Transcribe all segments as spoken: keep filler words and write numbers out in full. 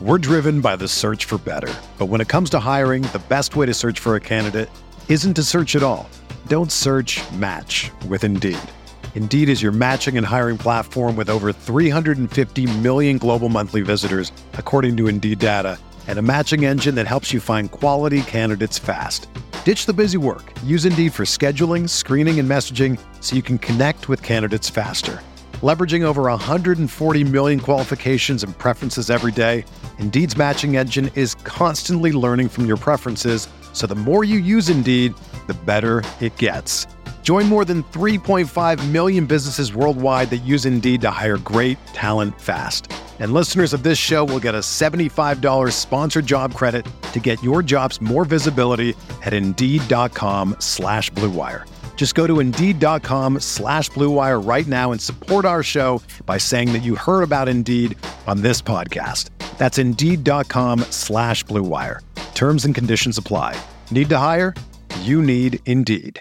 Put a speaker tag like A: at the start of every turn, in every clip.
A: We're driven by the search for better. But when it comes to hiring, the best way to search for a candidate isn't to search at all. Don't search, match with Indeed. Indeed is your matching and hiring platform with over three hundred fifty million global monthly visitors, according to Indeed data, and a matching engine that helps you find quality candidates fast. Ditch the busy work. Use Indeed for scheduling, screening, and messaging so you can connect with candidates faster. Leveraging over one hundred forty million qualifications and preferences every day, Indeed's matching engine is constantly learning from your preferences, so the more you use Indeed, the better it gets. Join more than three point five million businesses worldwide that use Indeed to hire great talent fast. And listeners of this show will get a seventy-five dollars sponsored job credit to get your jobs more visibility at Indeed.com slash Blue Wire. Just go to Indeed.com slash Blue Wire right now and support our show by saying that you heard about Indeed on this podcast. That's Indeed.com slash Blue Wire. Terms and conditions apply. Need to hire? You need Indeed.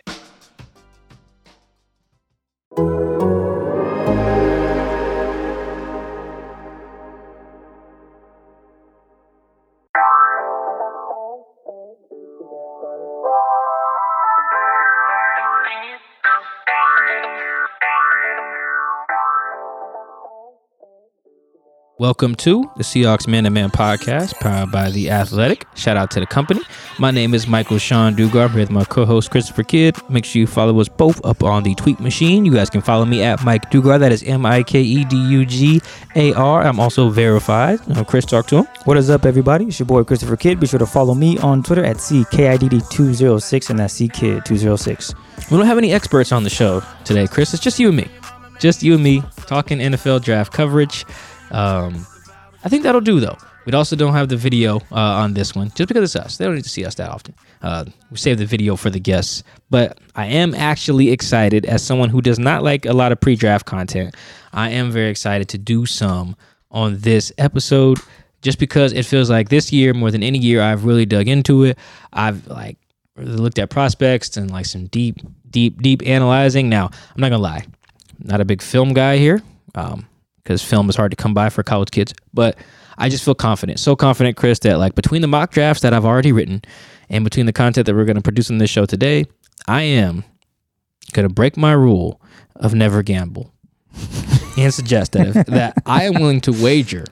B: Welcome to the Seahawks Man to Man podcast, powered by The Athletic. Shout out to the company. My name is Michael Sean Dugar. I'm here with my co-host Christopher Kidd. Make sure you follow us both up on the tweet machine. You guys can follow me at Mike Dugar. That is M I K E D U G A R. I'm also verified. Uh, Chris, talk to him.
C: What is up, everybody? It's your boy Christopher Kidd. Be sure to follow me on Twitter at C K I D D two oh six, and that's C Kid two oh six.
B: We don't have any experts on the show today, Chris. It's just you and me. Just you and me talking N F L draft coverage. Um, I think that'll do, though. We also don't have the video uh, on this one, just because it's us. They don't need to see us that often. Uh, we save the video for the guests. But I am actually excited, as someone who does not like a lot of pre-draft content, I am very excited to do some on this episode, just because it feels like this year, more than any year, I've really dug into it. I've like really looked at prospects and like some deep, deep, deep analyzing. Now, I'm not going to lie. I'm not a big film guy here. Um, because film is hard to come by for college kids. But I just feel confident. So confident, Chris, that like between the mock drafts that I've already written and between the content that we're going to produce on this show today, I am going to break my rule of never gamble and suggest that, if, that I am willing to wager,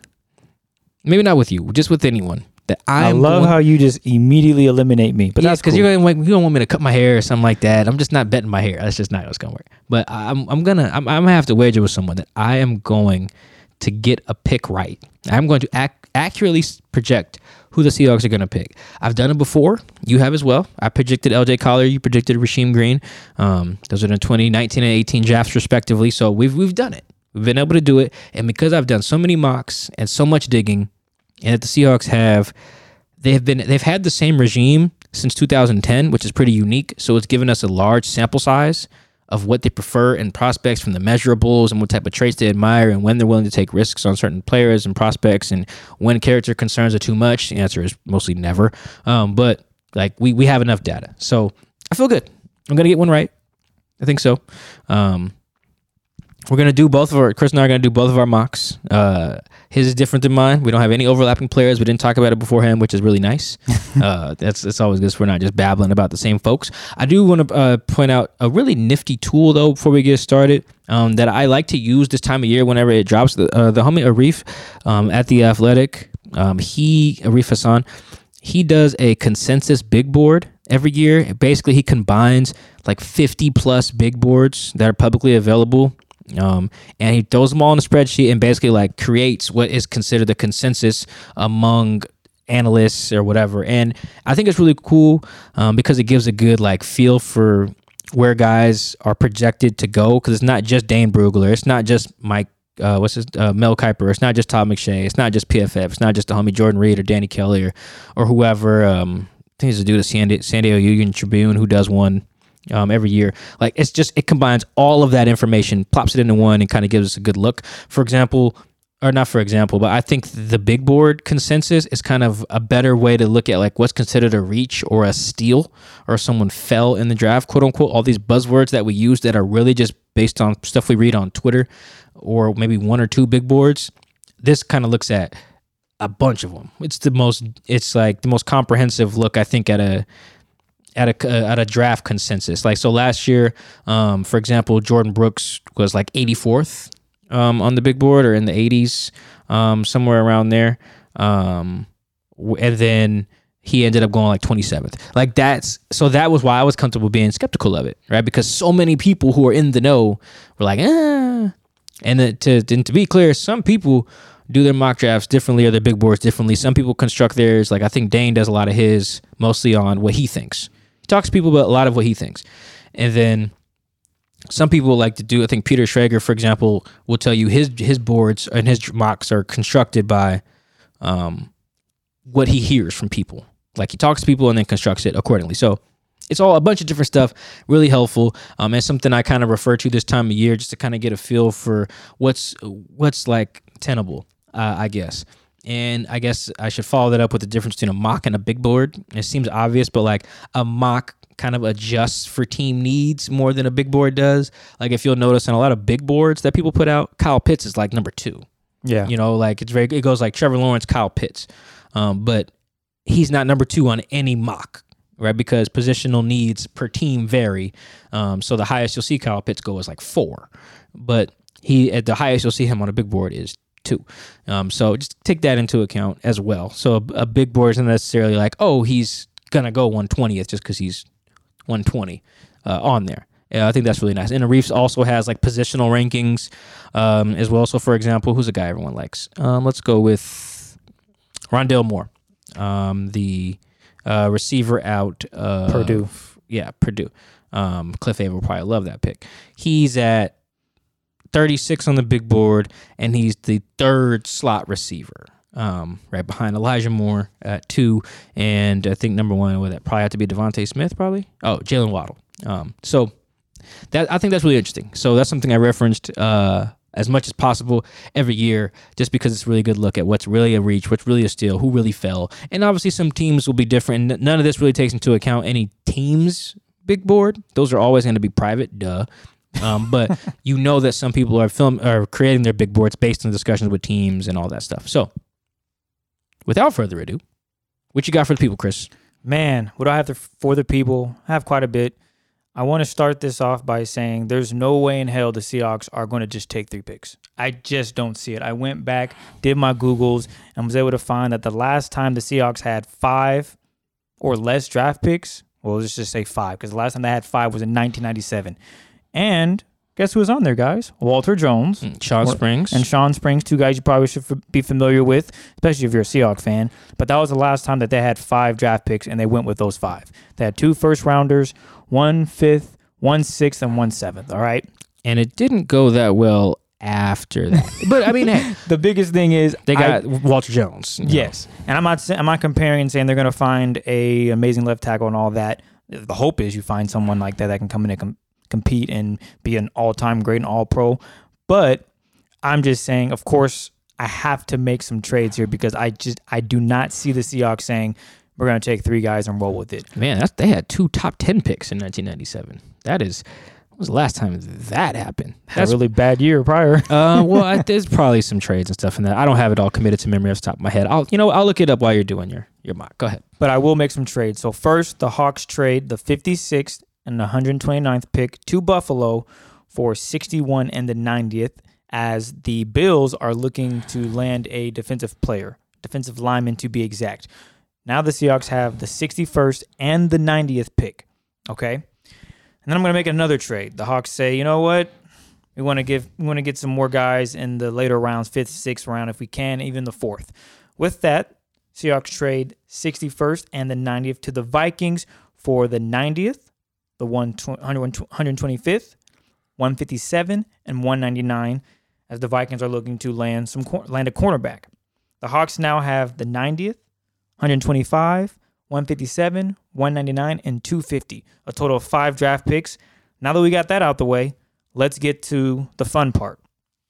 B: maybe not with you, just with anyone, that I,
C: I love
B: going,
C: how you just immediately eliminate me. But
B: yeah,
C: that's
B: because
C: cool.
B: you're going like, you don't want me to cut my hair or something like that. I'm just not betting my hair. That's just not what's going to work. But I'm I'm gonna I'm, I'm gonna have to wager with someone that I am going to get a pick right. I'm going to ac- accurately project who the Seahawks are going to pick. I've done it before. You have as well. I predicted L J Collier. You predicted Rasheem Green. Um, those are the twenty nineteen and eighteen drafts respectively. So we've we've done it. We've been able to do it. And because I've done so many mocks and so much digging, and that the Seahawks have. They've been they've had the same regime since two thousand ten, which is pretty unique. So it's given us a large sample size of what they prefer in prospects from the measurables and what type of traits they admire and when they're willing to take risks on certain players and prospects and when character concerns are too much. The answer is mostly never. Um, but like we we have enough data. So I feel good. I'm gonna get one right. I think so. Um, We're going to do both of our, Chris and I are going to do both of our mocks. Uh, his is different than mine. We don't have any overlapping players. We didn't talk about it beforehand, which is really nice. uh, that's that's always good. So we're not just babbling about the same folks. I do want to uh, point out a really nifty tool, though, before we get started, um, that I like to use this time of year whenever it drops. The, uh, the homie Arif um, at The Athletic, um, he, Arif Hassan, he does a consensus big board every year. Basically, he combines like fifty plus big boards that are publicly available. Um, and he throws them all in a spreadsheet and basically like creates what is considered the consensus among analysts or whatever. And I think it's really cool um, because it gives a good like feel for where guys are projected to go. Because it's not just Dane Brugler, it's not just Mike. Uh, what's his uh, Mel Kiper? It's not just Todd McShay. It's not just P F F. It's not just the homie Jordan Reed or Danny Kelly or or whoever. Um, I think he's a dude at San, Di- San Diego Union Tribune who does one. Um, every year. Like it's just, it combines all of that information, plops it into one and kind of gives us a good look. For example, or not for example, but I think the big board consensus is kind of a better way to look at like what's considered a reach or a steal or someone fell in the draft, quote unquote, all these buzzwords that we use that are really just based on stuff we read on Twitter or maybe one or two big boards. This kind of looks at a bunch of them. It's the most. It's like the most comprehensive look I think at a at a uh, at a draft consensus. Like so, last year, um, for example, Jordan Brooks was like eighty-fourth um, on the big board, or in the eighties, um, somewhere around there. Um, and then he ended up going like twenty-seventh. Like that's so that was why I was comfortable being skeptical of it, right? Because so many people who are in the know were like, ah. And then to and to be clear, some people do their mock drafts differently or their big boards differently. Some people construct theirs. Like I think Dane does a lot of his mostly on what he thinks. He talks to people about a lot of what he thinks. And then some people like to do, I think Peter Schrager, for example, will tell you his his boards and his mocks are constructed by um, what he hears from people. Like he talks to people and then constructs it accordingly. So it's all a bunch of different stuff, really helpful, um, and something I kind of refer to this time of year just to kind of get a feel for what's what's like tenable. Uh, I guess. And I guess I should follow that up with the difference between a mock and a big board. It seems obvious, but like a mock kind of adjusts for team needs more than a big board does. Like if you'll notice on a lot of big boards that people put out, Kyle Pitts is like number two.
C: Yeah.
B: You know, like it's very, it goes like Trevor Lawrence, Kyle Pitts. Um, but he's not number two on any mock, right? Because positional needs per team vary. Um, so the highest you'll see Kyle Pitts go is like four. But he at the highest you'll see him on a big board is two. Um, so just take that into account as well. So a, a big board isn't necessarily like, oh, he's going to go one twentieth just because he's one twenty uh, on there. Yeah, I think that's really nice. And the Reefs also has like positional rankings um, as well. So for example, who's a guy everyone likes? Um, let's go with Rondale Moore, um, the uh, receiver out of
C: Purdue.
B: Yeah, Purdue. Um, Cliff Averill will probably love that pick. He's at thirty-six on the big board, and he's the third slot receiver, um, right behind Elijah Moore at two, and I think number one would that probably have to be Devontae Smith, probably. Oh, Jalen Waddle. Um, so that I think that's really interesting. So that's something I referenced uh, as much as possible every year, just because it's a really good look at what's really a reach, what's really a steal, who really fell, and obviously some teams will be different. And none of this really takes into account any teams' big board. Those are always going to be private, duh. um, but you know that some people are film are creating their big boards based on discussions with teams and all that stuff. So, without further ado, what you got for the people, Chris?
C: Man, what do I have to, for the people? I have quite a bit. I want to start this off by saying there's no way in hell the Seahawks are going to just take three picks. I just don't see it. I went back, did my Googles, and was able to find that the last time the Seahawks had five or less draft picks, well, let's just say five, because the last time they had five was in nineteen ninety-seven. And guess who was on there, guys? Walter Jones.
B: Mm, Sean Springs.
C: And Sean Springs, two guys you probably should f- be familiar with, especially if you're a Seahawks fan. But that was the last time that they had five draft picks, and they went with those five. They had two first-rounders, one fifth, one sixth, and one seventh, all right?
B: And it didn't go that well after that. But, I mean, hey.
C: The biggest thing is
B: they got
C: I,
B: Walter Jones.
C: Yes. Know. And I'm not, I'm not comparing and saying they're going to find a amazing left tackle and all that. The hope is you find someone like that that can come in and com- compete and be an all-time great and all-pro. But I'm just saying, of course, I have to make some trades here because I just I do not see the Seahawks saying we're going to take three guys and roll with it.
B: Man, that's, they had two top ten picks in nineteen ninety-seven. That is, when was the last time that happened?
C: That's a really bad year prior.
B: uh, well, I, there's probably some trades and stuff in that. I don't have it all committed to memory off the top of my head. I'll, you know, I'll look it up while you're doing your your mock. Go ahead.
C: But I will make some trades. So first, the Hawks trade the fifty-sixth and the one hundred twenty-ninth pick to Buffalo for sixty-one and the ninetieth, as the Bills are looking to land a defensive player, defensive lineman to be exact. Now the Seahawks have the sixty-first and the ninetieth pick, okay? And then I'm going to make another trade. The Hawks say, you know what? We want to give, we want to get some more guys in the later rounds, fifth, sixth round, if we can, even the fourth. With that, Seahawks trade sixty-first and the ninetieth to the Vikings for the ninetieth, the one hundred twenty-fifth, one fifty-seven, and one ninety-nine, as the Vikings are looking to land some land a cornerback. The Hawks now have the ninetieth, one twenty-five, one fifty-seven, one ninety-nine, and two fifty. A total of five draft picks. Now that we got that out the way, let's get to the fun part.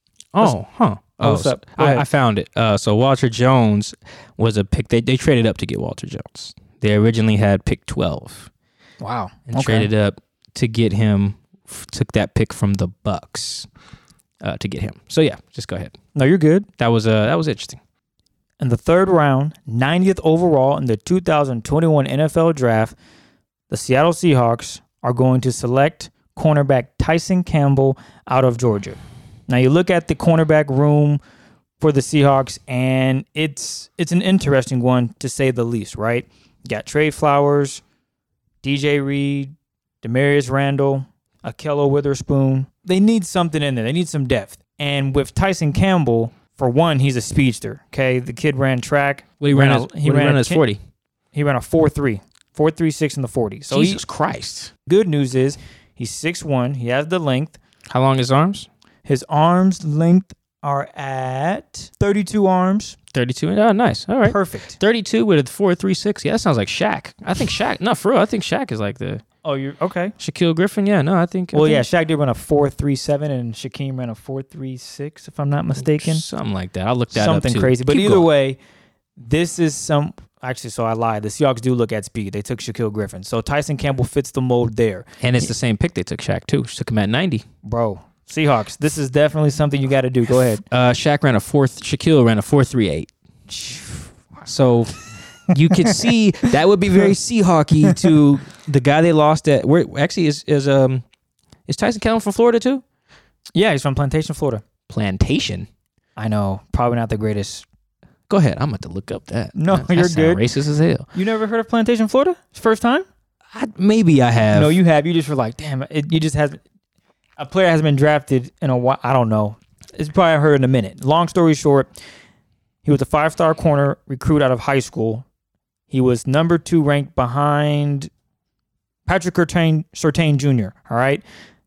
B: Oh, huh. Oh,
C: what's up?
B: I, I found it. Uh, so Walter Jones was a pick. They, they traded up to get Walter Jones. They originally had pick twelve.
C: Wow.
B: And
C: okay.
B: traded up to get him, f- took that pick from the Bucks uh, to get him. So, yeah, just go ahead.
C: No, you're good.
B: That was uh, that was interesting.
C: in the third round, ninetieth overall in the two thousand twenty-one N F L Draft, the Seattle Seahawks are going to select cornerback Tyson Campbell out of Georgia. Now, you look at the cornerback room for the Seahawks, and it's it's an interesting one, to say the least, right? You got Trey Flowers, D J Reed, Demarius Randall, Akello Witherspoon. They need something in there. They need some depth. And with Tyson Campbell, for one, he's a speedster. Okay, the kid ran track.
B: What he ran, ran a, he ran, ran his forty.
C: He ran a four three. four three six in the forty. So
B: Jesus
C: he,
B: Christ.
C: Good news is he's six one. He has the length.
B: How long his arms?
C: His arms length are at thirty-two arms.
B: thirty-two. Oh, nice. All right.
C: Perfect.
B: thirty-two with a four three six. Yeah, that sounds like Shaq. I think Shaq. No, for real. I think Shaq is like the.
C: Oh, you're okay.
B: Shaquille Griffin. Yeah, no, I think.
C: Well,
B: I think,
C: yeah, Shaq did run a four three seven and Shaquem ran a four three six, if I'm not mistaken.
B: Something like that. I'll look that
C: Something
B: up too.
C: crazy. But
B: Keep
C: either
B: going.
C: way, this is some. Actually, so I lied. The Seahawks do look at speed. They took Shaquille Griffin. So Tyson Campbell fits the mold there.
B: And it's the same pick they took Shaq too. Took him at ninety.
C: Bro, Seahawks, this is definitely something you got to do. Go ahead.
B: Uh, Shaq ran a fourth. Shaquille ran a four three eight. So you could see that would be very Seahawky to the guy they lost at. Where actually is is um is Tyson Campbell from Florida too?
C: Yeah, he's from Plantation, Florida.
B: Plantation.
C: I know, probably not the greatest.
B: Go ahead. I'm about to look up that.
C: No,
B: that, that
C: you're
B: sound
C: good.
B: Racist as hell.
C: You never heard of Plantation, Florida? First time?
B: I, maybe I have.
C: No, you have. You just were like, damn, it, you just has a player hasn't been drafted in a while. I don't know. It's probably heard in a minute. Long story short, he was a five-star corner recruit out of high school. He was number two ranked behind Patrick Surtain, Surtain Junior All right,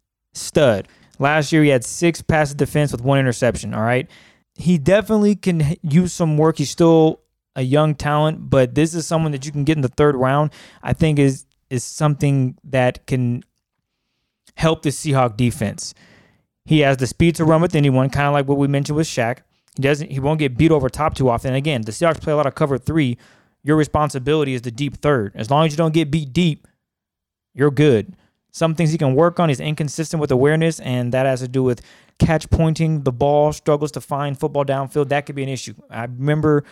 C: stud. Last year he had six passes defense with one interception. All right, he definitely can use some work. He's still a young talent, but this is someone that you can get in the third round. I think is is something that can help the Seahawk defense. He has the speed to run with anyone, kind of like what we mentioned with Shaq. He doesn't. He won't get beat over top too often. And again, the Seahawks play a lot of cover three. Your responsibility is the deep third. As long as you don't get beat deep, you're good. Some things he can work on. He's inconsistent with awareness, and that has to do with catch pointing the ball, struggles to find football downfield. That could be an issue. I remember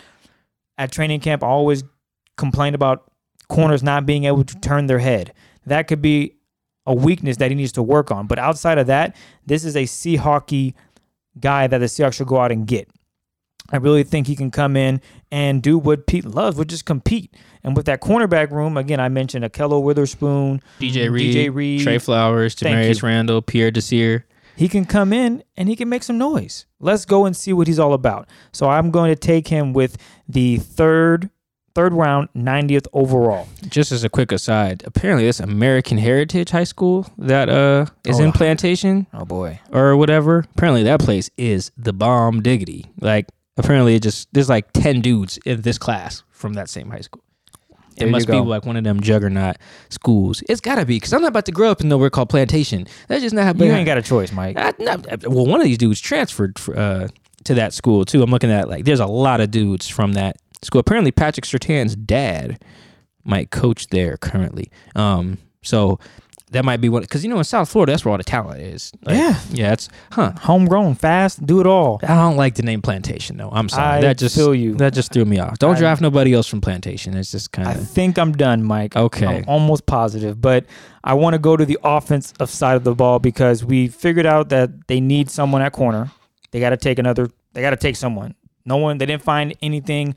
C: at training camp, I always complained about corners not being able to turn their head. That could be a weakness that he needs to work on. But outside of that, this is a Seahawky guy that the Seahawks should go out and get. I really think he can come in and do what Pete loves, which is compete. And with that cornerback room, again, I mentioned Akello Witherspoon,
B: D J Reed,
C: D J Reed,
B: Trey Flowers, Demarius Randall, Pierre Desir.
C: He can come in and he can make some noise. Let's go and see what he's all about. So I'm going to take him with the third third round, ninetieth overall.
B: Just as a quick aside, apparently this American Heritage High School that uh is
C: oh,
B: in Plantation.
C: Oh boy.
B: Or whatever. Apparently that place is the bomb diggity. Like apparently it just there's like ten dudes in this class from that same high school. It
C: There
B: must
C: you
B: be
C: go.
B: like one of them juggernaut schools. It's gotta be because I'm not about to grow up in nowhere called Plantation. That's just not how.
C: You ain't got a choice, Mike.
B: I, not, well, one of these dudes transferred uh, to that school too. I'm looking at like there's a lot of dudes from that school. Apparently, Patrick Surtain's dad might coach there currently. Um, so that might be one because you know in South Florida that's where all the talent is. Like,
C: Yeah.
B: yeah. It's huh.
C: Homegrown, fast, do it all.
B: I don't like the name Plantation though. I'm sorry.
C: I
B: that just
C: feel you.
B: that just threw me off. Don't
C: I-
B: draft nobody else from Plantation. It's just kind
C: I
B: of
C: think I'm done, Mike.
B: Okay.
C: I'm almost positive, but I want to go to the offensive side of the ball because we figured out that they need someone at corner. They got to take another. They got to take someone. No one. They didn't find anything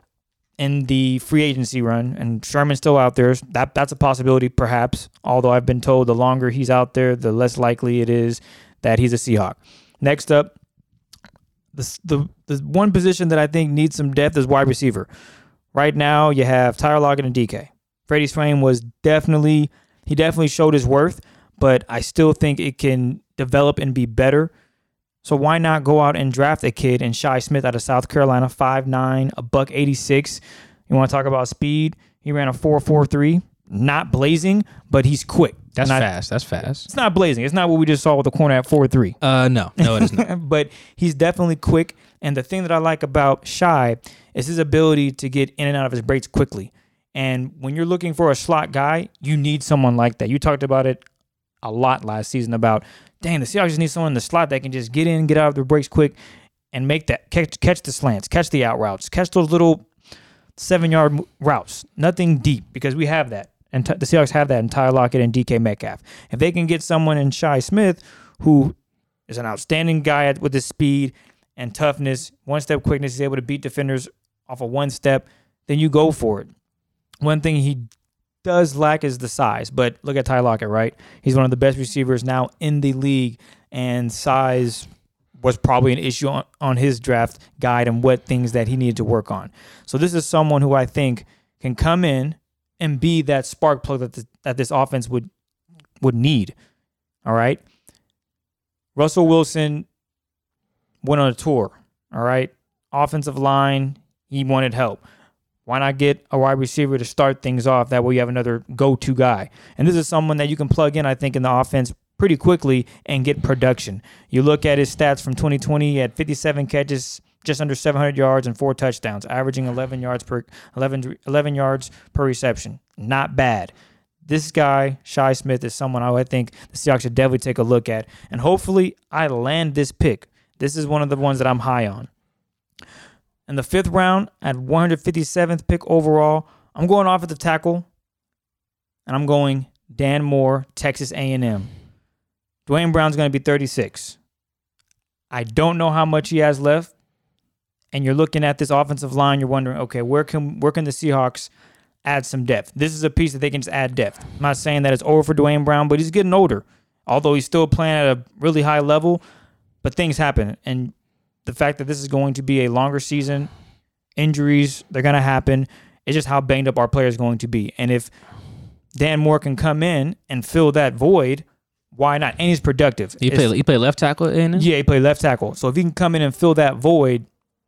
C: in the free agency run, and Sherman's still out there. That that's a possibility, perhaps. Although I've been told the longer he's out there, the less likely it is that he's a Seahawk. Next up, the the the one position that I think needs some depth is wide receiver. Right now, you have Tyler Lockett and D K. Freddie Swain was definitely he definitely showed his worth, but I still think it can develop and be better. So why not go out and draft a kid in Shi Smith out of South Carolina, five nine, a buck eighty-six. You want to talk about speed? He ran a four four three, not blazing, but he's quick.
B: that's
C: And I-
B: fast. That's fast.
C: It's not blazing. It's not what we just saw with the corner at four three.
B: Uh, no, no, it is not.
C: But he's definitely quick. And the thing that I like about Shi is his ability to get in and out of his breaks quickly. And when you're looking for a slot guy, you need someone like that. You talked about it a lot last season about, dang, the Seahawks just need someone in the slot that can just get in, get out of their breaks quick. and make that catch, catch the slants, catch the out routes, catch those little seven-yard routes. Nothing deep, because we have that. And t- the Seahawks have that in Tyler Lockett and D K Metcalf. If they can get someone in Shi Smith who is an outstanding guy at, with his speed and toughness, one-step quickness, he's able to beat defenders off of one step, then you go for it. One thing he does lack is the size, but look at Tyler Lockett, right? He's one of the best receivers now in the league, and size was probably an issue on, on his draft guide and what things that he needed to work on. So this is someone who I think can come in and be that spark plug that this, that this offense would would need. All right. Russell Wilson went on a tour. All right. Offensive line, he wanted help. Why not get a wide receiver to start things off? That way you have another go-to guy. And this is someone that you can plug in, I think, in the offense pretty quickly and get production. You look at his stats from twenty twenty, he had fifty-seven catches, just under seven hundred yards, and four touchdowns, averaging eleven yards per eleven, eleven yards per reception. Not bad. This guy, Shi Smith, is someone I think the Seahawks should definitely take a look at. And hopefully I land this pick. This is one of the ones that I'm high on. In the fifth round, at one hundred fifty-seventh pick overall, I'm going offensive tackle, and I'm going Dan Moore, Texas A and M. Dwayne Brown's going to be thirty-six. I don't know how much he has left, and you're looking at this offensive line, you're wondering, okay, where can where can the Seahawks add some depth? This is a piece that they can just add depth. I'm not saying that it's over for Dwayne Brown, but he's getting older, although he's still playing at a really high level, but things happen, and the fact that this is going to be a longer season, injuries, they're going to happen. It's just how banged up our player is going to be. And if Dan Moore can come in and fill that void, why not? And he's productive.
B: You play, you play left tackle in it?
C: Yeah, he played left tackle. So if he can come in and fill that void,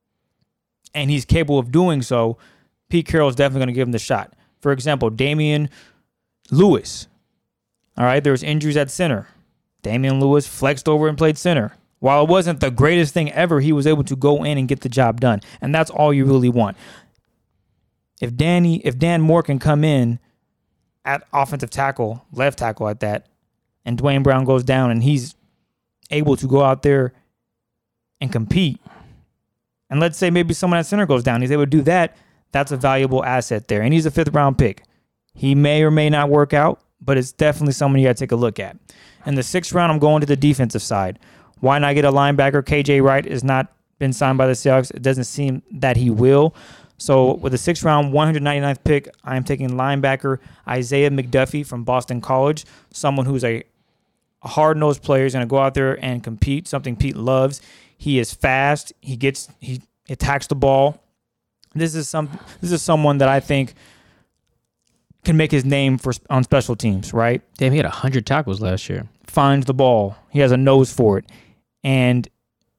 C: and he's capable of doing so, Pete Carroll is definitely going to give him the shot. For example, Damian Lewis. All right, there was injuries at center. Damian Lewis flexed over and played center. While it wasn't the greatest thing ever, he was able to go in and get the job done. And that's all you really want. If Danny, if Dan Moore can come in at offensive tackle, left tackle at that, and Dwayne Brown goes down and he's able to go out there and compete, and let's say maybe someone at center goes down, he's able to do that, that's a valuable asset there. And he's a fifth round pick. He may or may not work out, but it's definitely someone you got to take a look at. In the sixth round, I'm going to the defensive side. Why not get a linebacker? K J Wright has not been signed by the Seahawks. It doesn't seem that he will. So with the sixth round, one hundred ninety-ninth pick, I am taking linebacker Isaiah McDuffie from Boston College, someone who's a, a hard-nosed player. He's going to go out there and compete, something Pete loves. He is fast. He gets he attacks the ball. This is some this is someone that I think can make his name for on special teams, right?
B: Damn, he had one hundred tackles last year.
C: Finds the ball. He has a nose for it. And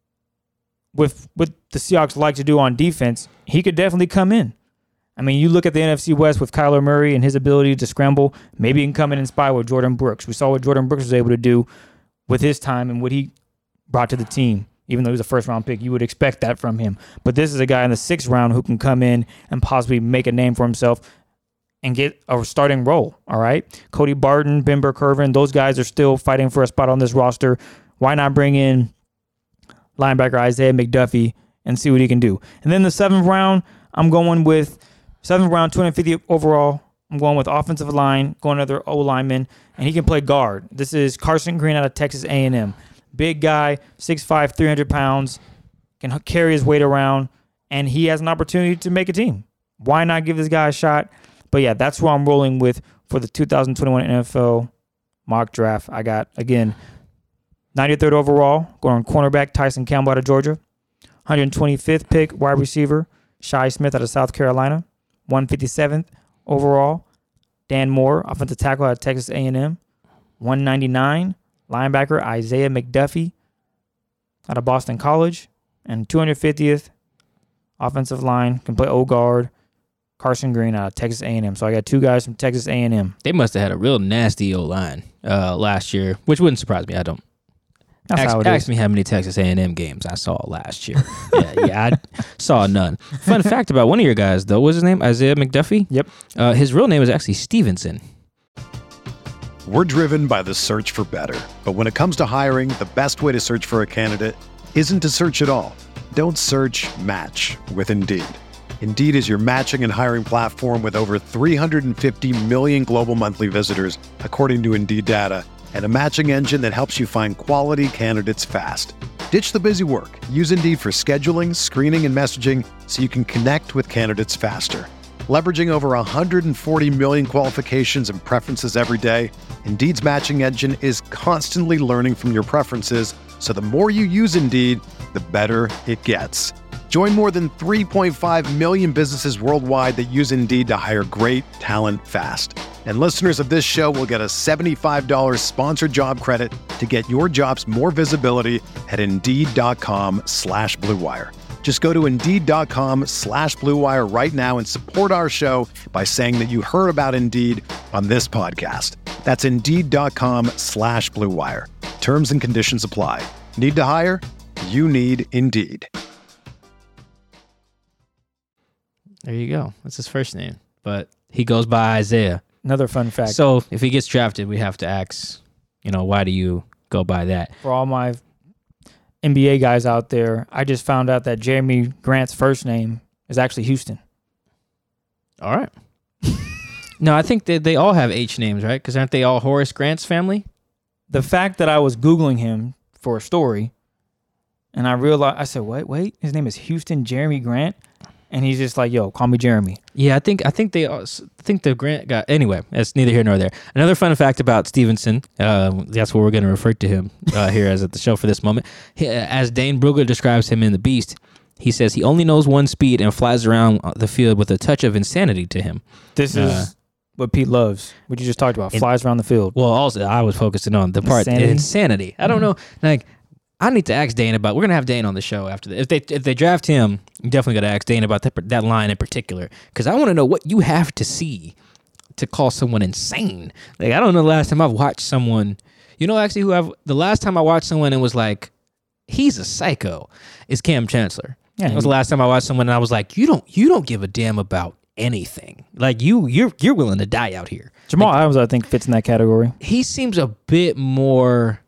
C: with what the Seahawks like to do on defense, he could definitely come in. I mean, you look at the N F C West with Kyler Murray and his ability to scramble. Maybe he can come in and inspire with Jordan Brooks. We saw what Jordan Brooks was able to do with his time and what he brought to the team. Even though he was a first-round pick, you would expect that from him. But this is a guy in the sixth round who can come in and possibly make a name for himself and get a starting role, all right? Cody Barton, Ben Burke-Irvin, those guys are still fighting for a spot on this roster. Why not bring in linebacker Isaiah McDuffie and see what he can do? And then the seventh round, I'm going with seventh round, two hundred fifty overall. I'm going with offensive line, going another O-lineman, and he can play guard. This is Carson Green out of Texas A and M. Big guy, six five, three hundred pounds, can carry his weight around, and he has an opportunity to make a team. Why not give this guy a shot? But, yeah, that's who I'm rolling with for the two thousand twenty-one N F L mock draft. I got, again, ninety-third overall, going on cornerback Tyson Campbell out of Georgia. one hundred twenty-fifth pick, wide receiver Shi Smith out of South Carolina. one hundred fifty-seventh overall, Dan Moore, offensive tackle out of Texas A and M. one ninety-nine, linebacker Isaiah McDuffie out of Boston College. And two hundred fiftieth, offensive line, can play O-guard, Carson Green out of Texas A and M. So I got two guys from Texas A and M.
B: They must have had a real nasty O-line uh, last year, which wouldn't surprise me. I don't.
C: That's
B: ask,
C: how it
B: ask
C: is.
B: me how many Texas A and M games I saw last year. yeah, yeah, I saw none. Fun fact about one of your guys, though, what's his name? Isaiah McDuffie?
C: Yep.
B: Uh, his real name is actually Stevenson.
A: We're driven by the search for better. But when it comes to hiring, the best way to search for a candidate isn't to search at all. Don't search, match with Indeed. Indeed is your matching and hiring platform with over three hundred fifty million global monthly visitors, according to Indeed data, and a matching engine that helps you find quality candidates fast. Ditch the busy work. Use Indeed for scheduling, screening, and messaging so you can connect with candidates faster. Leveraging over one hundred forty million qualifications and preferences every day, Indeed's matching engine is constantly learning from your preferences, so the more you use Indeed, the better it gets. Join more than three point five million businesses worldwide that use Indeed to hire great talent fast. And listeners of this show will get a seventy-five dollars sponsored job credit to get your jobs more visibility at Indeed.com slash Blue Wire. Just go to Indeed.com slash Blue Wire right now and support our show by saying that you heard about Indeed on this podcast. That's Indeed.com slash Blue Wire. Terms and conditions apply. Need to hire? You need Indeed.
B: There you go. That's his first name, but he goes by Isaiah.
C: Another fun fact.
B: So if he gets drafted, we have to ask, you know, why do you go by that?
C: For all my N B A guys out there, I just found out that Jeremy Grant's first name is actually Houston.
B: All right. No, I think that they all have H names, right? Because aren't they all Horace Grant's family?
C: The fact that I was Googling him for a story, and I realized, I said, wait, wait, his name is Houston Jeremy Grant? And he's just like, yo, call me Jeremy.
B: Yeah, I think I think they I think the Grant got anyway. That's neither here nor there. Another fun fact about Stevenson. Uh, that's what we're going to refer to him uh, here as at the show for this moment. He, as Dane Brugler describes him in The Beast, he says he only knows one speed and flies around the field with a touch of insanity to him.
C: This is uh, what Pete loves. What you just talked about.
B: It,
C: flies around the field.
B: Well, also I was focusing on the part insanity. insanity. I don't know, like. I need to ask Dane about. We're gonna have Dane on the show after this. If they if they draft him, you definitely gotta ask Dane about that that line in particular, because I want to know what you have to see to call someone insane. Like I don't know the last time I've watched someone. You know, actually, who I've the last time I watched someone and was like, he's a psycho, is Cam Chancellor. Yeah, that was the last time I watched someone and I was like, you don't you don't give a damn about anything. Like you you're you're willing to die out here.
C: Jamal
B: like,
C: Adams, I think, fits in that category.
B: He seems a bit more.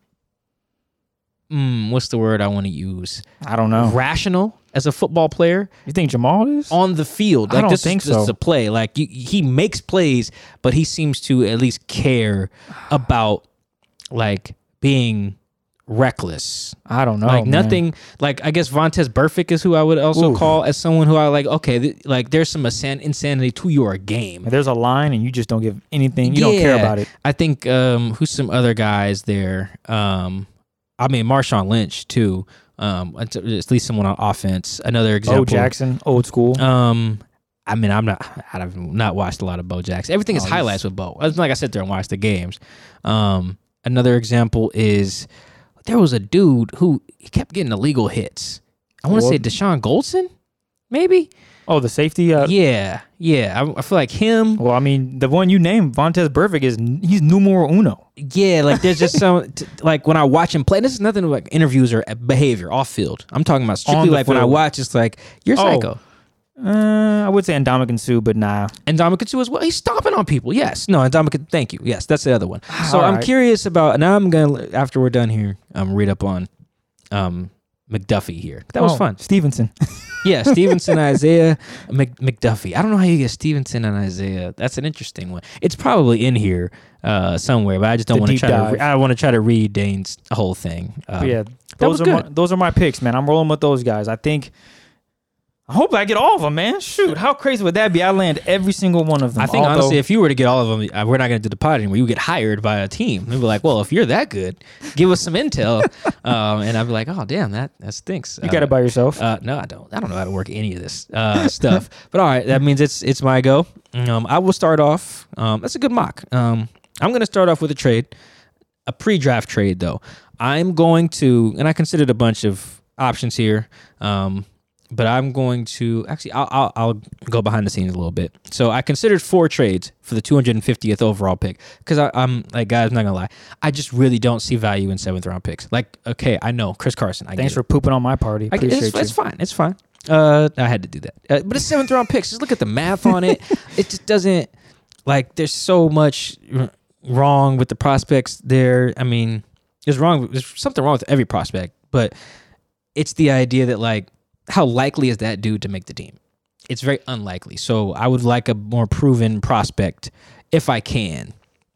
B: Mm, what's the word I want to use?
C: I don't know.
B: Rational as a football player.
C: You think Jamal is?
B: On the field. Like,
C: I don't
B: this
C: think
B: is, so. This is a play. Like, you, he makes plays, but he seems to at least care about, like, being reckless.
C: I don't know.
B: Like,
C: man.
B: nothing. Like, I guess Vontaze Burfict is who I would also
C: Ooh.
B: call as someone who I like, okay, th- like, there's some insan- insanity to your game.
C: There's a line, and you just don't give anything. You yeah. don't care about it.
B: I think, um, who's some other guys there? Um, I mean, Marshawn Lynch, too. Um, at least someone on offense. Another example.
C: Bo Jackson, old school.
B: Um, I mean, I'm not, I've not watched a lot of Bo Jackson. Everything is oh, highlights with Bo. It's not like I sit there and watch the games. Um, another example is there was a dude who he kept getting illegal hits. I want to say Deshaun Goldson, maybe?
C: Oh, the safety? Uh,
B: yeah, yeah. I, I feel like him.
C: Well, I mean, the one you named, Vontaze Burfict, is he's numero uno.
B: Yeah, like there's just some, t- like when I watch him play, this is nothing like interviews or behavior off field. I'm talking about strictly like field. When I watch, it's like, you're psycho.
C: Oh, uh, I would say Ndamukong Suh, but nah.
B: Ndamukong Suh as well. He's stomping on people. Yes. No, Ndamukong, thank you. Yes, that's the other one. So
C: All
B: I'm
C: right.
B: curious about, now I'm going to, after we're done here, um, read up on um, McDuffie here. That was
C: oh,
B: fun.
C: Stevenson.
B: Yeah, Stevenson, Isaiah, Mc, McDuffie. I don't know how you get Stevenson and Isaiah. That's an interesting one. It's probably in here uh, somewhere, but I just don't want to try dive. to. Re- I want to try to read Dane's whole thing. Um,
C: yeah, those are my, those are my picks, man. I'm rolling with those guys. I think. I hope I get all of them, man. Shoot, how crazy would that be? I land every single one of them.
B: I think,
C: although,
B: honestly, if you were to get all of them, uh, we're not going to do the pod anymore. You get hired by a team. They'd be like, well, if you're that good, give us some intel. um, and I'd be like, oh, damn, that, that stinks.
C: You
B: uh,
C: got it by yourself?
B: Uh, no, I don't. I don't know how to work any of this uh, stuff. But all right, that means it's it's my go. Um, I will start off. Um, that's a good mock. Um, I'm going to start off with a trade, a pre-draft trade, though. I'm going to, and I considered a bunch of options here. Um But I'm going to actually, I'll, I'll I'll go behind the scenes a little bit. So I considered four trades for the two hundred fiftieth overall pick because I'm like, guys, I'm not gonna lie, I just really don't see value in seventh round picks. Like, okay, I know Chris Carson. I
C: Thanks
B: get
C: for pooping on my party. Appreciate
B: I, it's,
C: you.
B: It's fine. It's fine. Uh, I had to do that. Uh, but it's seventh round picks. Just look at the math on it. It just doesn't like. There's so much r- wrong with the prospects there. I mean, there's wrong. There's something wrong with every prospect, but it's the idea that like. how likely is that dude to make the team? It's very unlikely. So I would like a more proven prospect if I can.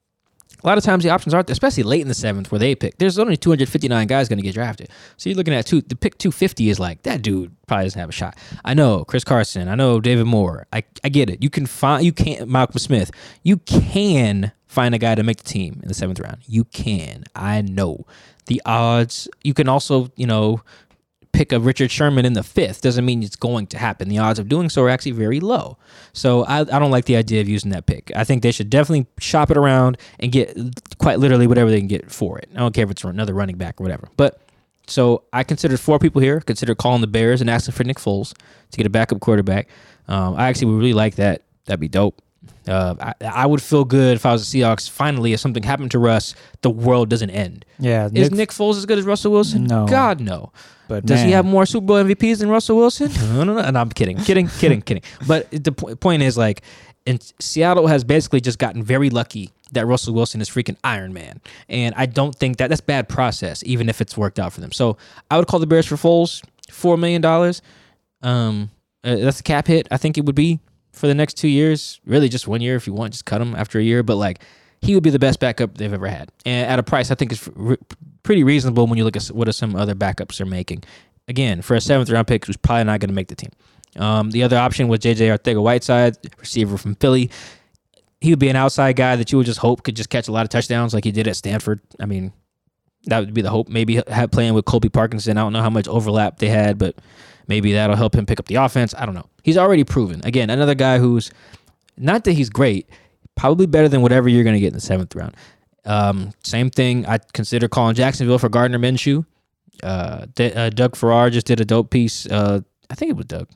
B: A lot of times the options aren't there, especially late in the seventh where they pick. There's only two hundred fifty-nine guys going to get drafted. So you're looking at two, the pick two fifty is like, that dude probably doesn't have a shot. I know Chris Carson. I know David Moore. I, I get it. You can find, you can't, Malcolm Smith. You can find a guy to make the team in the seventh round. You can. I know. The odds, you can also, you know, pick a Richard Sherman in the fifth. Doesn't mean it's going to happen. The odds of doing so are actually very low. So I, I don't like the idea of using that pick. I think they should definitely shop it around and get quite literally whatever they can get for it. I don't care if it's another running back or whatever. But so I considered four people here. Considered calling the Bears and asking for Nick Foles to get a backup quarterback. Um, I actually would really like that. That'd be dope. Uh, I, I would feel good if I was the Seahawks. Finally, if something happened to Russ, the world doesn't end.
C: Yeah,
B: Is Nick, Nick Foles as good as Russell Wilson?
C: No.
B: God, no.
C: But
B: does
C: man.
B: he have more Super Bowl M V Ps than Russell Wilson? No, no, no. And I'm kidding, kidding, kidding, kidding. But the po- point is, like, in Seattle has basically just gotten very lucky that Russell Wilson is freaking Iron Man, and I don't think that that's bad process, even if it's worked out for them. So I would call the Bears for Foles, four million dollars. Um, uh, that's a cap hit. I think it would be for the next two years. Really, just one year if you want, just cut him after a year. But like, he would be the best backup they've ever had, and at a price I think is re- pretty reasonable when you look at what some other backups are making. Again, for a seventh round pick, who's probably not going to make the team. Um, the other option was J J Arcega-Whiteside, receiver from Philly. He would be an outside guy that you would just hope could just catch a lot of touchdowns like he did at Stanford. I mean, that would be the hope. Maybe have playing with Colby Parkinson. I don't know how much overlap they had, but maybe that'll help him pick up the offense. I don't know. He's already proven. Again, another guy who's, not that he's great, probably better than whatever you're going to get in the seventh round. Um, same thing. I consider calling Jacksonville for Gardner Minshew. Uh, D- uh, Doug Farrar just did a dope piece. Uh, I think it was Doug.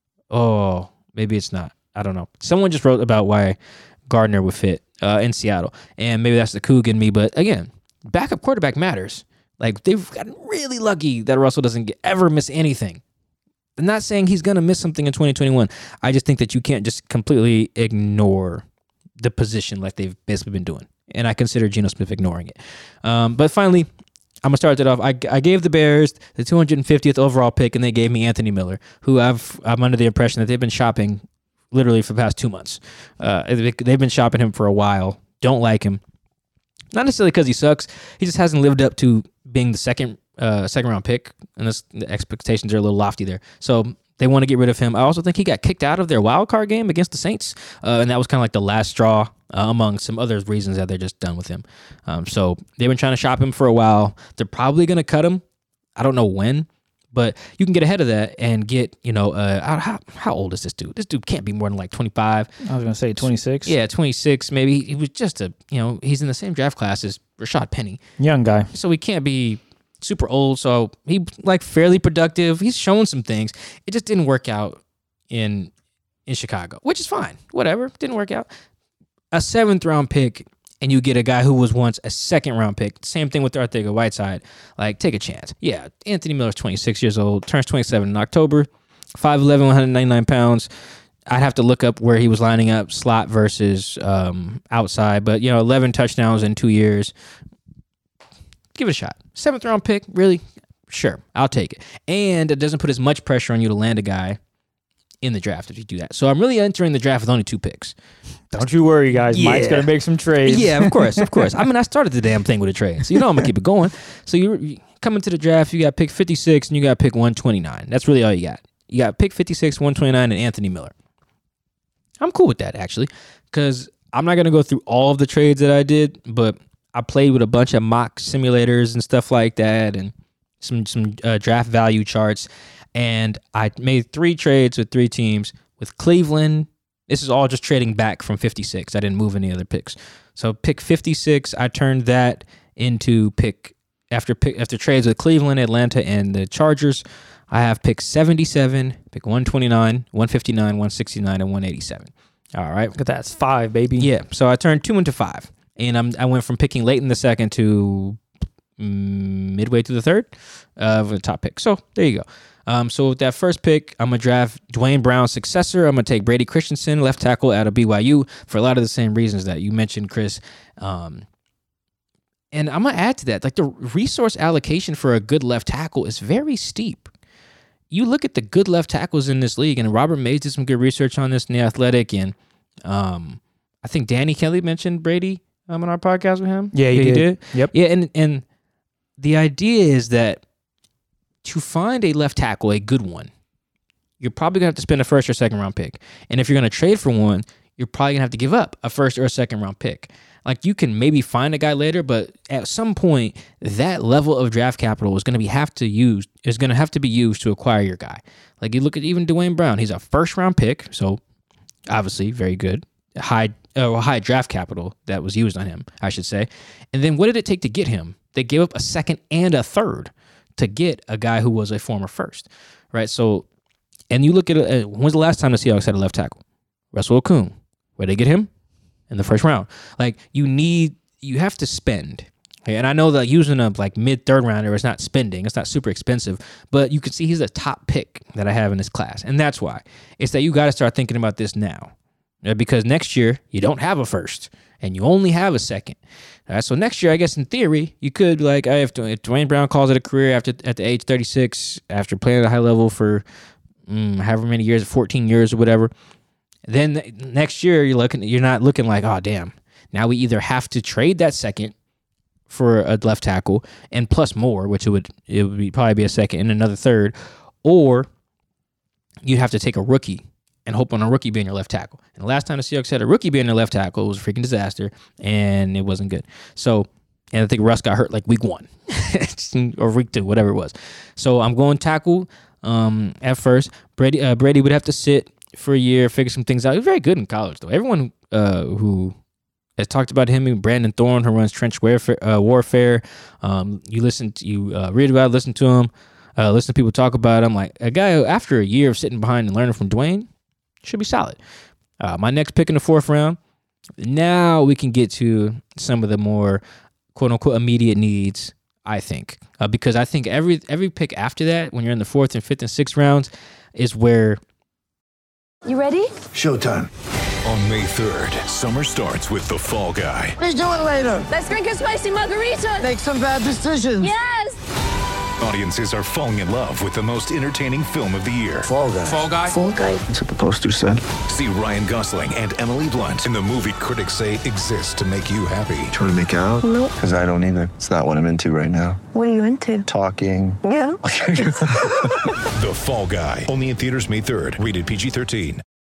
B: Oh, maybe it's not. I don't know. Someone just wrote about why Gardner would fit uh, in Seattle, and maybe that's the Coug in me. But again, backup quarterback matters. Like, they've gotten really lucky that Russell doesn't get, ever miss anything. I'm not saying he's going to miss something in twenty twenty-one. I just think that you can't just completely ignore the position like they've basically been doing. And I consider Geno Smith ignoring it. Um, but finally, I'm going to start it off. I, I gave the Bears the two hundred fiftieth overall pick, and they gave me Anthony Miller, who I've, I'm under the impression that they've been shopping literally for the past two months. Uh, they, they've been shopping him for a while. Don't like him. Not necessarily because he sucks. He just hasn't lived up to being the second uh, second round pick, and this, the expectations are a little lofty there. So they want to get rid of him. I also think he got kicked out of their wild card game against the Saints, uh, and that was kind of like the last straw uh, among some other reasons that they're just done with him. Um, so they've been trying to shop him for a while. They're probably going to cut him. I don't know when, but you can get ahead of that and get, you know, uh, how how old is this dude? This dude can't be more than like twenty-five.
C: I was going to say twenty-six.
B: Yeah, twenty-six maybe. He was just a, you know, he's in the same draft class as Rashad Penny.
C: Young guy.
B: So he can't be super old. So he like fairly productive. He's shown some things. It just didn't work out in in Chicago, which is fine. Whatever. Didn't work out. A seventh round pick, and you get a guy who was once a second round pick. Same thing with Arcega-Whiteside. Like, take a chance. Yeah, Anthony Miller's twenty-six years old, turns twenty-seven in October, five eleven, one hundred ninety-nine pounds. I'd have to look up where he was lining up, slot versus um, outside. But, you know, eleven touchdowns in two years. Give it a shot. Seventh round pick, really? Sure, I'll take it. And it doesn't put as much pressure on you to land a guy in the draft if you do that. So I'm really entering the draft with only two picks.
C: Don't you worry, guys.
B: Yeah.
C: Mike's going to make some trades.
B: Yeah, of course, of course. I mean, I started the damn thing with a trade, so you know I'm going to keep it going. So you, you come into the draft, you got pick fifty-six, and you got pick one twenty-nine. That's really all you got. You got pick fifty-six, one twenty-nine, and Anthony Miller. I'm cool with that, actually, because I'm not going to go through all of the trades that I did, but I played with a bunch of mock simulators and stuff like that, and some some uh, draft value charts, and I made three trades with three teams. With Cleveland, this is all just trading back from fifty-six. I didn't move any other picks. So pick fifty-six, I turned that into pick after pick after trades with Cleveland, Atlanta, and the Chargers. I have pick seventy-seven, pick one twenty-nine, one fifty-nine, one sixty-nine, and one eighty-seven. All right,
C: Look at that. It's five, baby.
B: yeah. So I turned two into five. And I'm, I went from picking late in the second to mm, midway through the third uh, for the top pick. So there you go. Um, so with that first pick, I'm going to draft Dwayne Brown's successor. I'm going to take Brady Christensen, left tackle out of B Y U, for a lot of the same reasons that you mentioned, Chris. Um, and I'm going to add to that, like, the resource allocation for a good left tackle is very steep. you look at the good left tackles in this league, and Robert Mays did some good research on this in The Athletic, and um, I think Danny Kelly mentioned Brady um, on our podcast with him.
C: Yeah, he,
B: yeah,
C: did.
B: he did.
C: Yep.
B: Yeah, and and the idea is that to find a left tackle, a good one, you're probably gonna have to spend a first or second round pick, and if you're gonna trade for one, you're probably gonna have to give up a first or a second round pick. Like, you can maybe find a guy later, but at some point, that level of draft capital is going to be have to use is going to have to be used to acquire your guy. Like, you look at even Dwayne Brown; he's a first round pick, so obviously very good, high uh, high draft capital that was used on him, I should say. And then what did it take to get him? They gave up a second and a third to get a guy who was a former first, right? So, and you look at uh, when's the last time the Seahawks had a left tackle? Russell Okung. Where'd they get him? In the first round. Like, you need, you have to spend. Okay? And I know that using a like mid third rounder is not spending, it's not super expensive, but you can see he's a top pick that I have in this class. And that's why. It's that you got to start thinking about this now. Right? Because next year, you don't have a first and you only have a second. All right? So next year, I guess in theory, you could, like, I have to, if Dwayne Brown calls it a career after at the age thirty-six, after playing at a high level for mm, however many years, fourteen years or whatever. Then next year you're looking, you're not looking like, oh damn, now we either have to trade that second for a left tackle and plus more, which it would it would be probably be a second and another third, or you have to take a rookie and hope on a rookie being your left tackle. And the last time the Seahawks had a rookie being their left tackle, it was a freaking disaster and it wasn't good. So, and I think Russ got hurt like week one or week two, whatever it was. So I'm going tackle um, at first. Brady uh, Brady would have to sit for a year, figure some things out. He was very good in college, though. Everyone uh, who has talked about him, Brandon Thorne, who runs Trench Warfare, uh, warfare um, you listen, to, you uh, read about it, listen to him, uh, listen to people talk about him. Like, a guy who, after a year of sitting behind and learning from Dwayne, should be solid. Uh, my next pick in the fourth round, now we can get to some of the more quote-unquote immediate needs, I think. Uh, because I think every every pick after that, when you're in the fourth and fifth and sixth rounds, is where...
D: You ready?
E: Showtime.
F: On May third, summer starts with The Fall Guy.
E: Let's do it later.
D: Let's drink a spicy margarita.
E: Make some bad decisions.
D: Yes.
F: Audiences are falling in love with the most entertaining film of the year.
E: Fall Guy.
F: Fall Guy?
D: Fall guy.
E: That's what the poster said.
F: See Ryan Gosling and Emily Blunt in the movie critics say exists to make you happy.
G: Trying to make it out?
D: Nope.
G: Because I don't either. It's not what I'm into right now.
D: What are you into?
G: Talking.
D: Yeah.
F: The Fall Guy. Only in theaters May third. Rated P G thirteen.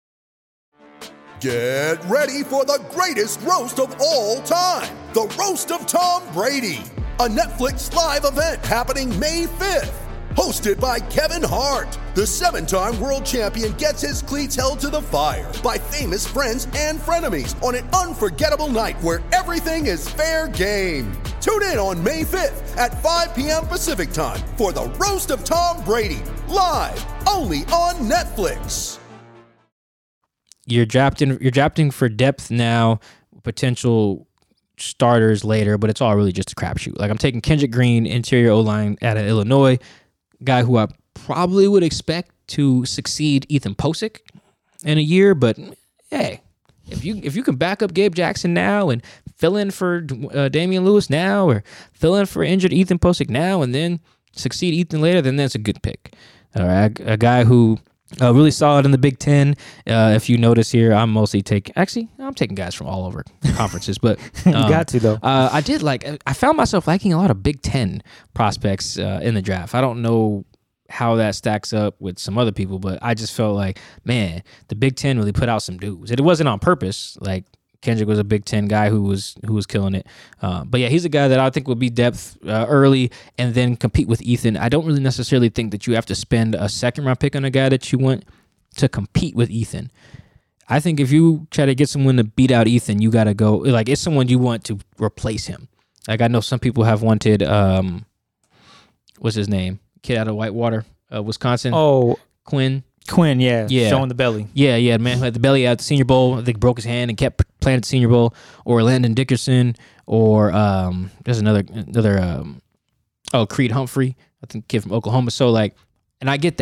H: Get ready for the greatest roast of all time. The Roast of Tom Brady. A Netflix live event happening May fifth. Hosted by Kevin Hart. The seven-time world champion gets his cleats held to the fire by famous friends and frenemies on an unforgettable night where everything is fair game. Tune in on May fifth at five p.m. Pacific time for the Roast of Tom Brady. Live only on Netflix.
B: You're drafting, you're drafting for depth now, potential starters later, but it's all really just a crapshoot. Like, I'm taking Kendrick Green, interior O-line out of Illinois, guy who I probably would expect to succeed Ethan Posick in a year, but hey, if you if you can back up Gabe Jackson now and fill in for uh, Damian Lewis now, or fill in for injured Ethan Posick now and then succeed Ethan later, then that's a good pick. All right, a guy who Uh, really solid in the Big Ten. Uh, if you notice here, I'm mostly taking, actually, I'm taking guys from all over conferences, but um,
C: you got to though.
B: Uh, I did like, I found myself liking a lot of Big Ten prospects uh, in the draft. I don't know how that stacks up with some other people, but I just felt like, man, the Big Ten really put out some dudes. It wasn't on purpose. Like, Kendrick was a Big Ten guy who was who was killing it. Uh, but yeah, he's a guy that I think will be depth uh, early and then compete with Ethan. I don't really necessarily think that you have to spend a second round pick on a guy that you want to compete with Ethan. I think if you try to get someone to beat out Ethan, you got to go, like, it's someone you want to replace him. Like, I know some people have wanted, um, what's his name? Kid out of Whitewater, uh, Wisconsin.
C: Oh,
B: Quinn.
C: Quinn, yeah,
B: Yeah.
C: showing the belly.
B: Yeah, yeah, man who had the belly at the Senior Bowl. I think broke his hand and kept playing at the Senior Bowl. Or Landon Dickerson, or um, there's another another um, oh Creed Humphrey, I think kid from Oklahoma. So like, and I get that.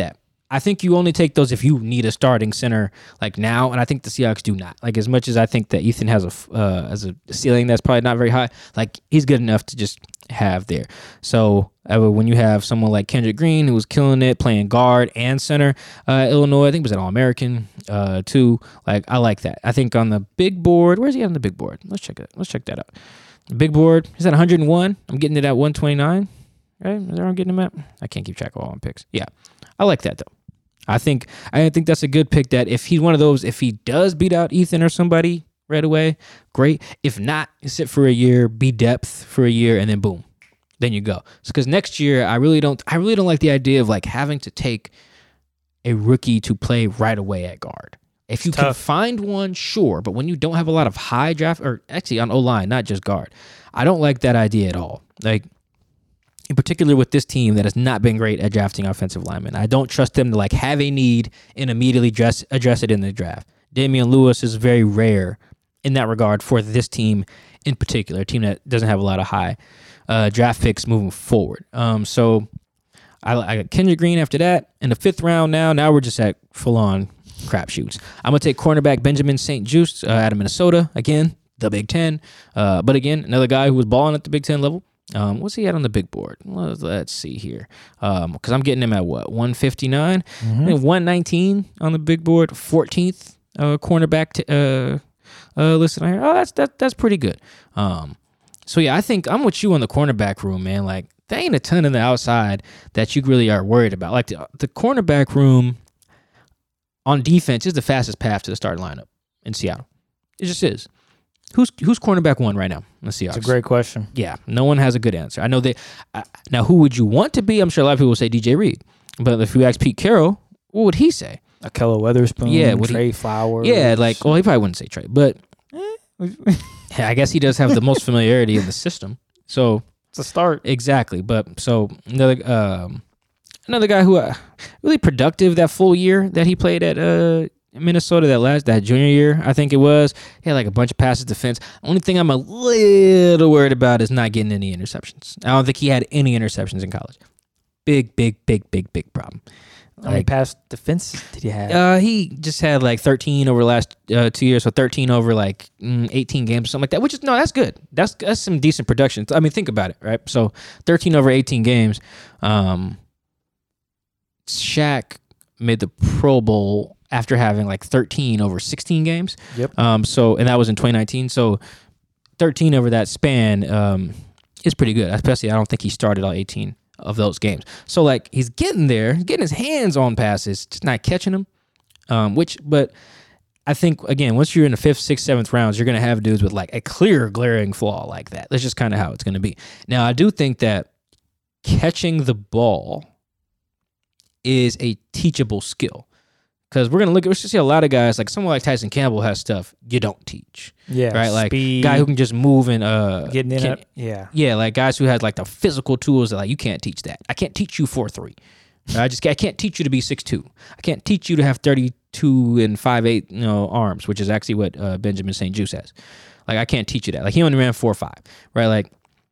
B: I think you only take those if you need a starting center like now, and I think the Seahawks do not. Like as much as I think that Ethan has a uh, as a ceiling that's probably not very high, like he's good enough to just have there. So uh, when you have someone like Kendrick Green who was killing it, playing guard and center, uh, Illinois, I think he was an All-American uh, too. Like I like that. I think on the big board, where's he on the big board? Let's check it. Let's check that out. The big board, he's at one hundred one. I'm getting it at one twenty-nine. Right? Is that where I'm getting him at? I can't keep track of all my picks. Yeah, I like that though. I think I think that's a good pick. That if he's one of those, if he does beat out Ethan or somebody right away, great. If not, sit for a year, be depth for a year, and then boom, then you go. Because next year, I really don't. I really don't like the idea of like having to take a rookie to play right away at guard. If you
C: It's
B: can
C: tough.
B: find one, sure. But when you don't have a lot of high draft, or actually on O-line, not just guard, I don't like that idea at all. Like. In particular with this team that has not been great at drafting offensive linemen. I don't trust them to like have a need and immediately address, address it in the draft. Damian Lewis is very rare in that regard for this team in particular, a team that doesn't have a lot of high uh, draft picks moving forward. Um, so I, I got Kendrick Green after that. In the fifth round now, now we're just at full-on crapshoots. I'm going to take cornerback Benjamin Saint Juste uh, out of Minnesota. Again, the Big Ten. Uh, but again, another guy who was balling at the Big Ten level. Um, what's he at on the big board? Let's, let's see here. Um, because I'm getting him at what, one fifty-nine,
C: Mm-hmm.
B: and one nineteen on the big board, fourteenth uh, cornerback t- uh, uh, listed on here. Oh, that's that that's pretty good. Um, so yeah, I think I'm with you on the cornerback room, man. Like there ain't a ton on the outside that you really are worried about. Like the, the cornerback room on defense is the fastest path to the starting lineup in Seattle. It just is. Who's who's cornerback one right now in the Seahawks?
C: It's a great question.
B: Yeah, no one has a good answer. I know they. Uh, now, who would you want to be? I'm sure a lot of people will say D J Reed. But if you ask Pete Carroll, what would he say?
C: Akello Weatherspoon,
B: Yeah, would
C: Trey
B: he-
C: Flowers.
B: Yeah, like, well, he probably wouldn't say Trey, but I guess he does have the most familiarity in the system. So
C: it's a start.
B: exactly. But so another um, another guy who uh, really productive that full year that he played at uh, Minnesota, that last that junior year, I think it was. He had like a bunch of passes defense. Only thing I'm a little worried about is not getting any interceptions. I don't think he had any interceptions in college. Big, big, big, big, big problem.
C: How many
B: Like,
C: pass defense did he have?
B: uh, he just had like thirteen over the last uh, two years, so thirteen over like mm, eighteen games or something like that. Which is no, that's good. That's that's some decent production. I mean, think about it, right? So thirteen over eighteen games. Um, Shaq made the Pro Bowl after having like thirteen over sixteen games.
C: Yep.
B: Um. So and that was in twenty nineteen. So thirteen over that span um is pretty good. Especially, I don't think he started all eighteen of those games. So like he's getting there, getting his hands on passes, just not catching them. Um, which, but I think again, once you're in the fifth, sixth, seventh rounds, you're gonna have dudes with like a clear, glaring flaw like that. That's just kind of how it's gonna be. Now, I do think that catching the ball is a teachable skill. Because we're gonna look at, we're gonna see a lot of guys like someone like Tyson Campbell has stuff you don't teach.
C: Yeah.
B: Right, like
C: speed,
B: guy who can just move and uh
C: getting in
B: can-
C: it. Yeah.
B: yeah, like guys who has like the physical tools that like you can't teach that. I can't teach you four three. I just I can't teach you to be six two. I can't teach you to have thirty-two and five eight, you know, arms, which is actually what uh, Benjamin Saint Juste has. Like I can't teach you that. Like he only ran four five, right? Like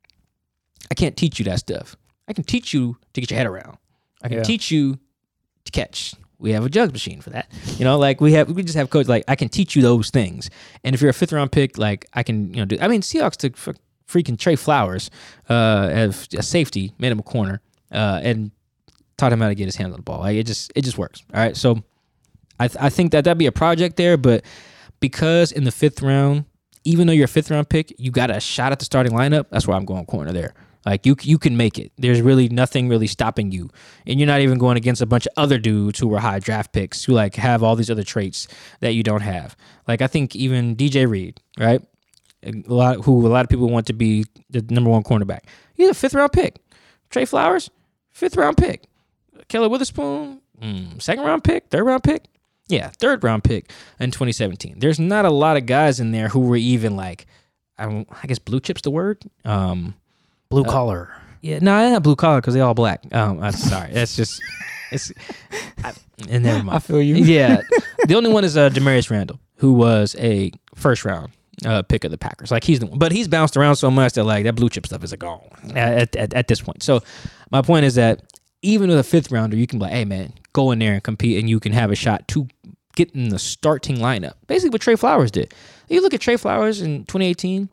B: I can't teach you that stuff. I can teach you to get your head around. I can
C: Yeah.
B: teach you to catch. We have a jugs machine for that. You know, like we have, we just have coach. Like I can teach you those things. And if you're a fifth round pick, like I can, you know, do. I mean, Seahawks took f- freaking Trey Flowers uh, as a safety, made him a corner, uh, and taught him how to get his hands on the ball. Like it just, it just works. All right, so I, th- I think that that'd be a project there, but because in the fifth round, even though you're a fifth round pick, you got a shot at the starting lineup. That's why I'm going corner there. Like you, you can make it. There's really nothing really stopping you, and you're not even going against a bunch of other dudes who were high draft picks who like have all these other traits that you don't have. Like I think even D J Reed, right? A lot who a lot of people want to be the number one cornerback. He's a fifth round pick. Trey Flowers, fifth round pick. Kelly Witherspoon, mm, second round pick, third round pick. Yeah, third round pick in twenty seventeen. There's not a lot of guys in there who were even like, I, don't, I guess blue chip's the word. Um,
C: Blue collar.
B: Yeah, no, not blue collar because they all black. Um, I'm sorry, that's just it's. I, and never mind.
C: I feel you.
B: Yeah, the only one is uh, Demarius Randall, who was a first round uh, pick of the Packers. Like he's the one, but he's bounced around so much that like that blue chip stuff is a gone at, at at this point. So my point is that even with a fifth rounder, you can be like, hey man, go in there and compete, and you can have a shot to get in the starting lineup. Basically what Trey Flowers did. You look at Trey Flowers in twenty eighteen,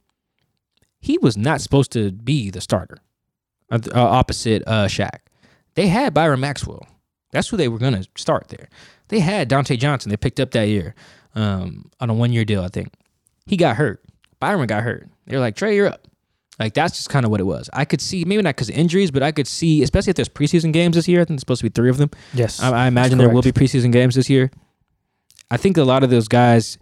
B: he was not supposed to be the starter uh, opposite uh, Shaq. They had Byron Maxwell. That's who they were going to start there. They had Dante Johnson. They picked up that year um, on a one-year deal, I think. He got hurt. Byron got hurt. They were like, Trey, you're up. Like, that's just kind of what it was. I could see, maybe not because of injuries, but I could see, especially if there's preseason games this year. I think there's supposed to be three of them.
C: Yes.
B: I, I imagine there will be preseason games this year. I think a lot of those guys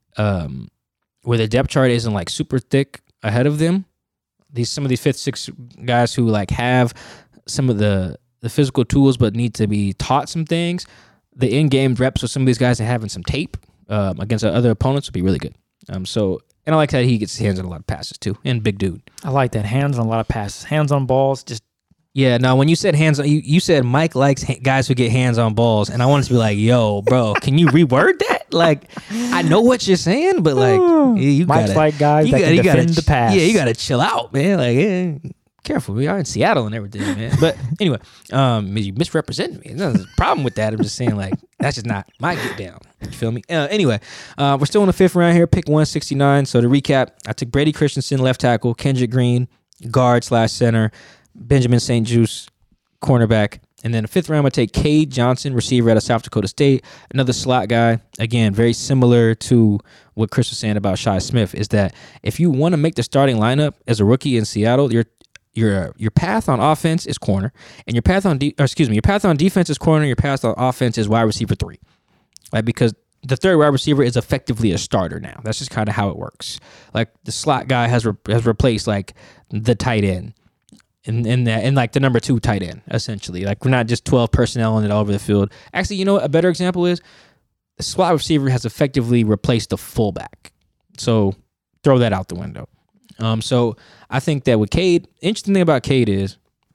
B: um, where the depth chart isn't like super thick ahead of them, these some of these fifth, sixth guys who like have some of the, the physical tools but need to be taught some things, the in-game reps with some of these guys and having some tape um, against other opponents would be really good. Um, so, and I like how he gets his hands on a lot of passes too, and big dude.
C: I like that. Hands on a lot of passes. Hands on balls, just.
B: Yeah, now when you said hands on, you, you said Mike likes ha- guys who get hands on balls, and I wanted to be like, yo, bro, can you reword that? Like, I know what you're saying, but like, you
C: Mike's
B: gotta,
C: like guys
B: you
C: that
B: gotta,
C: can
B: you
C: defend
B: gotta,
C: the pass.
B: Yeah, you got to chill out, man. Like, yeah, careful. We are in Seattle and everything, man. But anyway, um, you misrepresented me. There's a problem with that. I'm just saying, like, that's just not my get down. You feel me? Uh, anyway, uh, we're still in the fifth round here, pick one sixty-nine. So to recap, I took Brady Christensen, left tackle, Kendrick Green, guard slash center, Benjamin Saint Juste, cornerback. And then the fifth round, I take Cade Johnson, receiver out of South Dakota State, another slot guy. Again, very similar to what Chris was saying about Shi Smith, is that if you want to make the starting lineup as a rookie in Seattle, your your your path on offense is corner, and your path on de- or excuse me, your path on defense is corner. Your path on offense is wide receiver three, right? Because the third wide receiver is effectively a starter now. That's just kind of how it works. Like the slot guy has re- has replaced like the tight end. In in that in like the number two tight end, essentially. Like we're not just twelve personnel in it all over the field. Actually, you know what a better example is? The slot receiver has effectively replaced the fullback. So throw that out the window. Um, so I think that with Cade, interesting thing about Cade is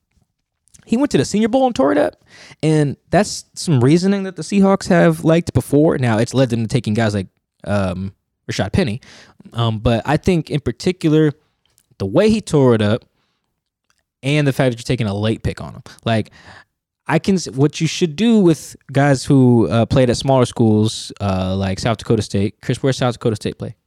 B: he went to the Senior Bowl and tore it up. And that's some reasoning that the Seahawks have liked before. Now it's led them to taking guys like um, Rashad Penny. Um, but I think in particular, the way he tore it up, and the fact that you're taking a late pick on him. Like, I can, what you should do with guys who uh, played at smaller schools, uh, like South Dakota State. Chris, where's South Dakota State play?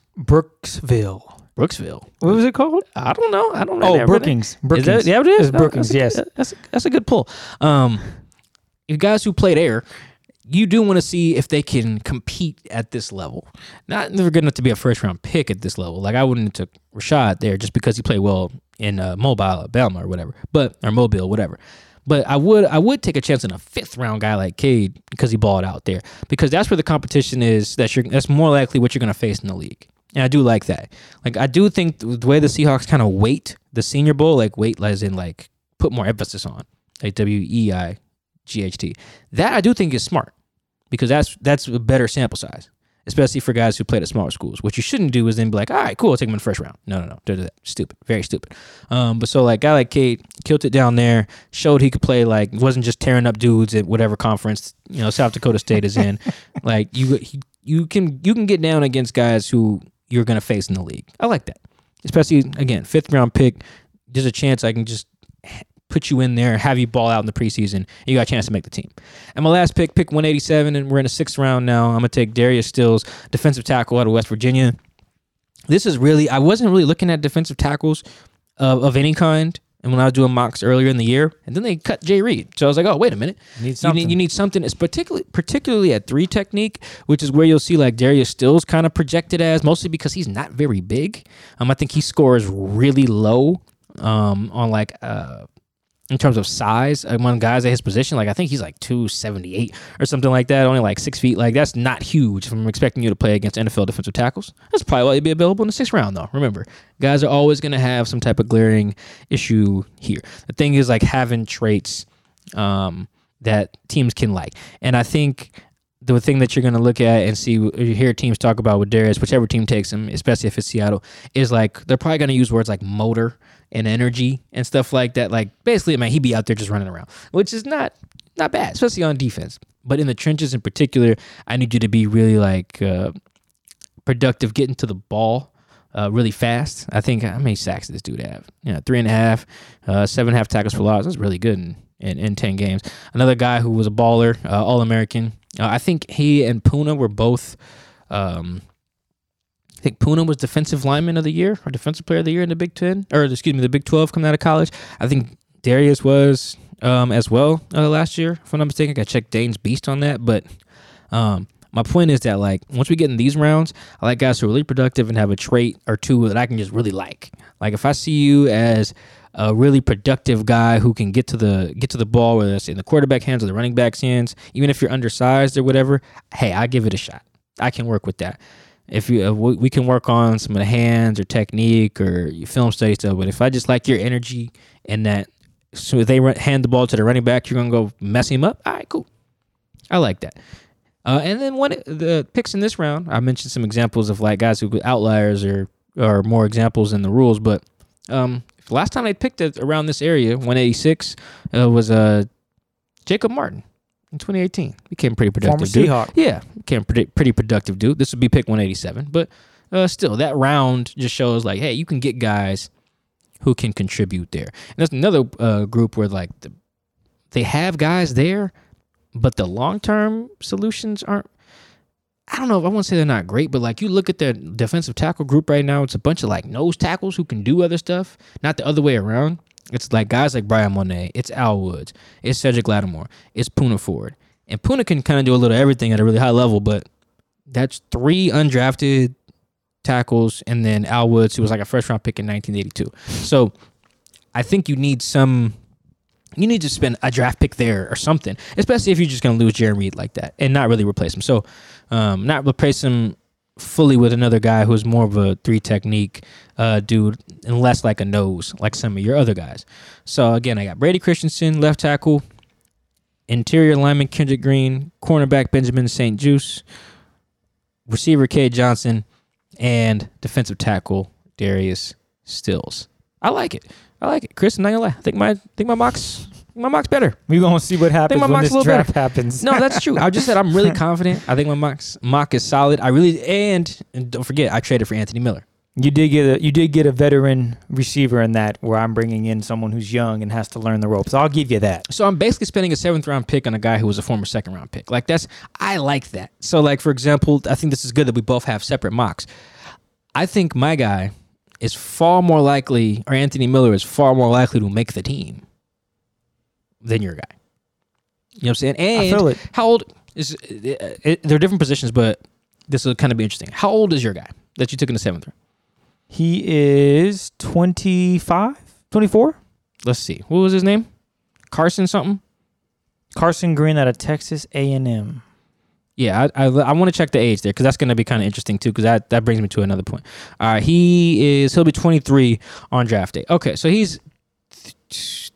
C: Brooksville.
B: Brooksville.
C: What was it called?
B: I don't know. I don't know.
C: Oh, Brookings. Brookings.
B: Is that, yeah, it is?
C: It's Brookings,
B: oh,
C: yes.
B: A, that's, a, that's a good pull. Um, you guys who played air, you do want to see if they can compete at this level. Not never good enough to be a first round pick at this level. Like I wouldn't have took Rashad there just because he played well in uh, Mobile, Alabama, or whatever, but or Mobile, whatever. But I would I would take a chance on a fifth round guy like Cade because he balled out there, because that's where the competition is. That you're that's more likely what you're going to face in the league, and I do like that. Like I do think the way the Seahawks kind of weight the Senior Bowl, like weight as in like put more emphasis on, like W E I G H T. That I do think is smart, because that's that's a better sample size, especially for guys who played at smaller schools. What you shouldn't do is then be like, all right, cool, I'll take him in the first round. No, no, no. Don't do that. Stupid. Very stupid. Um, but so like guy like Cade killed it down there, showed he could play, like wasn't just tearing up dudes at whatever conference, you know, South Dakota State is in. Like you he, you can you can get down against guys who you're going to face in the league. I like that. Especially, again, fifth round pick. There's a chance I can just put you in there, have you ball out in the preseason, and you got a chance to make the team. And my last pick, pick one eighty-seven, and we're in the sixth round now. I'm going to take Darius Stills, defensive tackle out of West Virginia. This is really, I wasn't really looking at defensive tackles of, of any kind, and when I was doing mocks earlier in the year, and then they cut Jay Reed. So I was like, oh, wait a minute.
C: You need something.
B: You need, you need something. It's particularly, particularly at three technique, which is where you'll see like Darius Stills kind of projected as, mostly because he's not very big. Um, I think he scores really low um, on like, uh, in terms of size among guys at his position. Like I think he's like two seventy-eight or something like that, only like six feet. Like that's not huge if I'm expecting you to play against N F L defensive tackles. That's probably why he'd be available in the sixth round though. Remember, guys are always going to have some type of glaring issue here. The thing is like having traits um, that teams can like. And I think the thing that you're going to look at and see, you hear teams talk about with Darius, whichever team takes him, especially if it's Seattle, is like they're probably going to use words like motor and energy and stuff like that. Like basically, man, he'd be out there just running around, which is not not bad, especially on defense. But in the trenches in particular, I need you to be really like uh, productive, getting to the ball uh, really fast. I think how many sacks does this dude have? Yeah, three and a half, uh, seven and a half tackles for loss. That's really good in, in, in ten games. Another guy who was a baller, uh, All-American. Uh, I think he and Puna were both. Um, I think Puna was defensive lineman of the year or defensive player of the year in the Big Ten, or excuse me, the Big twelve coming out of college. I think Darius was um, as well uh, last year, if I'm not mistaken. I got to check Dane's Beast on that, but um, my point is that like once we get in these rounds, I like guys who are really productive and have a trait or two that I can just really like. Like if I see you as a really productive guy who can get to the get to the ball, whether it's in the quarterback hands or the running back's hands, even if you're undersized or whatever, hey, I give it a shot. I can work with that. If you, uh, we can work on some of the hands or technique or your film study stuff, but if I just like your energy and that, so if they run, hand the ball to the running back, you're gonna go mess him up. All right, cool. I like that. Uh, and then one the picks in this round, I mentioned some examples of like guys who outliers or or more examples in the rules, but um, last time they picked it around this area, one eighty-six, uh, was uh, Jacob Martin. In twenty eighteen, became pretty productive.
C: Former
B: dude.
C: Seahawk.
B: Yeah, became pretty pretty productive dude. This would be pick one eighty-seven, but uh, still, that round just shows like, hey, you can get guys who can contribute there. And there's another uh, group where like the, they have guys there, but the long term solutions aren't. I don't know if I want to say they're not great, but like you look at their defensive tackle group right now, it's a bunch of like nose tackles who can do other stuff, not the other way around. It's like guys like Brian Monet, it's Al Woods, it's Cedric Lattimore, it's Puna Ford. And Puna can kind of do a little everything at a really high level, but that's three undrafted tackles and then Al Woods, who was like a first round pick in nineteen eighty-two. So I think you need some, you need to spend a draft pick there or something, especially if you're just going to lose Jaron Reed like that and not really replace him. So um, not replace him fully with another guy who's more of a three technique uh, dude and less like a nose like some of your other guys. So again, I got Brady Christensen, left tackle, interior lineman Kendrick Green, cornerback Benjamin Saint Juste, receiver Cade Johnson, and defensive tackle Darius Stills. I like it. I like it. Chris, I'm not gonna lie. I think my I think my mock's my mock's better.
C: We're going to see what happens
B: my
C: when
B: mock's
C: this
B: a little
C: draft
B: better.
C: happens.
B: No, that's true. I just said I'm really confident. I think my mock's, mock is solid. I really and, and don't forget, I traded for Anthony Miller.
C: You did get a you did get a veteran receiver in that, where I'm bringing in someone who's young and has to learn the ropes. I'll give you that.
B: So I'm basically spending a seventh round pick on a guy who was a former second round pick. Like that's I like that. So like for example, I think this is good that we both have separate mocks. I think my guy is far more likely, or Anthony Miller is far more likely to make the team than your guy. You know what I'm saying? And
C: I feel it.
B: How old is it, it, they're different positions, but this will kind of be interesting. How old is your guy that you took in the seventh round?
C: He is twenty-five, twenty-four.
B: Let's see. What was his name? Carson something?
C: Carson Green out of Texas A and M.
B: Yeah, I I, I want to check the age there because that's going to be kind of interesting too because that, that brings me to another point. All right, he is, he'll be twenty-three on draft day. Okay, so he's th-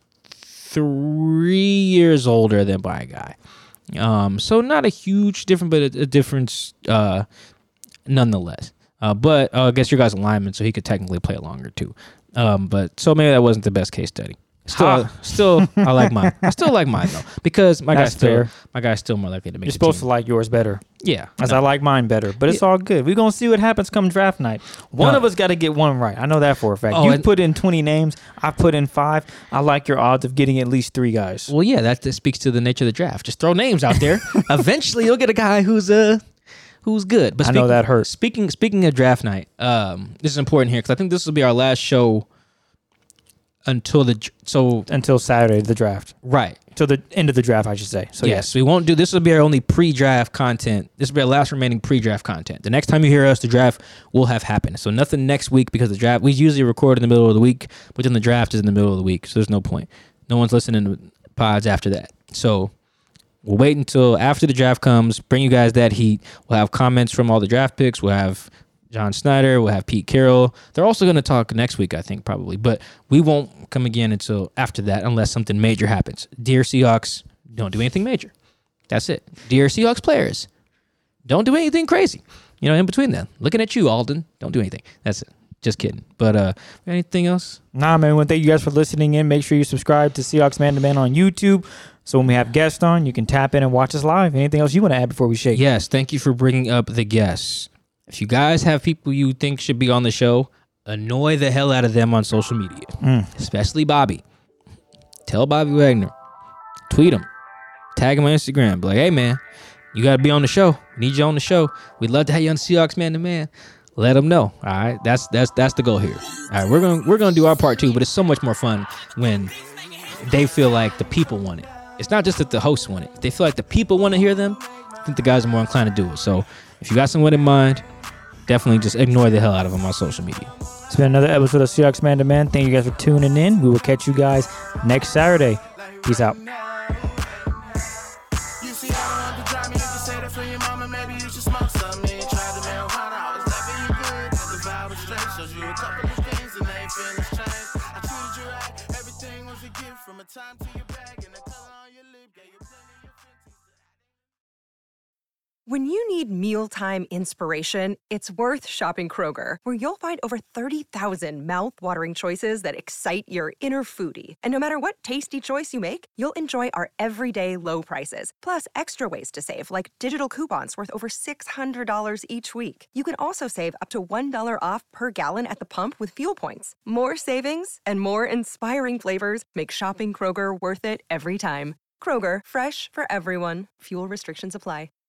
B: three years older than my guy. Um, so not a huge difference, but a, a difference uh, nonetheless. Uh, but uh, I guess your guy's a lineman, so he could technically play longer too. Um, but so maybe that wasn't the best case study. Still,
C: Ha.
B: still, I like mine. I still like mine though because my
C: That's
B: guy's still,
C: fair.
B: my guy's still more likely to make.
C: You're
B: the
C: supposed
B: team.
C: to like yours better,
B: Yeah,
C: as
B: no.
C: I like mine better. But it's
B: Yeah.
C: all good. We're gonna see what happens come draft night. One
B: No.
C: of us got to get one right. I know that for a fact.
B: Oh,
C: You
B: and-
C: put in twenty names. I put in five. I like your odds of getting at least three guys.
B: Well, yeah, that, that speaks to the nature of the draft. Just throw names out there. Eventually, you'll get a guy who's uh who's good. But
C: I know
B: speaking-
C: that hurts.
B: Speaking speaking of draft night, um, this is important here because I think this will be our last show until the so
C: Until Saturday, the draft.
B: right.
C: Till the end of the draft, I should say. So
B: yes, we won't do this. Will be our only pre-draft content. This will be our last remaining pre-draft content. The next time you hear us, the draft will have happened. So nothing next week because the draft. We usually record in the middle of the week, but then the draft is in the middle of the week, so there's no point. No one's listening to pods after that. So we'll wait until after the draft comes. Bring you guys that heat. We'll have comments from all the draft picks. We'll have John Snyder. We'll have Pete Carroll. They're also going to talk next week, I think, probably. But we won't come again until after that unless something major happens. Dear Seahawks, don't do anything major. That's it. Dear Seahawks players, don't do anything crazy. You know, in between them. Looking at you, Alden. Don't do anything. That's it. Just kidding. But uh, anything else?
C: Nah, man. Well, thank you guys for listening in. Make sure you subscribe to Seahawks Man to Man on YouTube. So when we have guests on, you can tap in and watch us live. Anything else you want to add before we shake?
B: Yes, thank you for bringing up the guests. If you guys have people you think should be on the show, annoy the hell out of them on social media,
C: Mm.
B: especially Bobby. Tell Bobby Wagner, tweet them, tag them on Instagram. Be like, hey, man, you got to be on the show. We need you on the show. We'd love to have you on Seahawks Man to Man. Let them know. All right, that's that's that's the goal here. All right, we're gonna we're gonna do our part too, but it's so much more fun when they feel like the people want it. It's not just that the hosts want it. If they feel like the people want to hear them, I think the guys are more inclined to do it. So if you got someone in mind, definitely just ignore the hell out of them on social media.
C: It's been another episode of Seahawks Man to Man. Thank you guys for tuning in. We will catch you guys next Saturday. Peace out.
I: Time to your bag and the color on your lip, yeah, you plenty of fifties.
J: When you need mealtime inspiration, it's worth shopping Kroger, where you'll find over thirty thousand mouth-watering choices that excite your inner foodie. And no matter what tasty choice you make, you'll enjoy our everyday low prices, plus extra ways to save, like digital coupons worth over six hundred dollars each week. You can also save up to one dollar off per gallon at the pump with fuel points. More savings and more inspiring flavors make shopping Kroger worth it every time. Kroger, fresh for everyone. Fuel restrictions apply.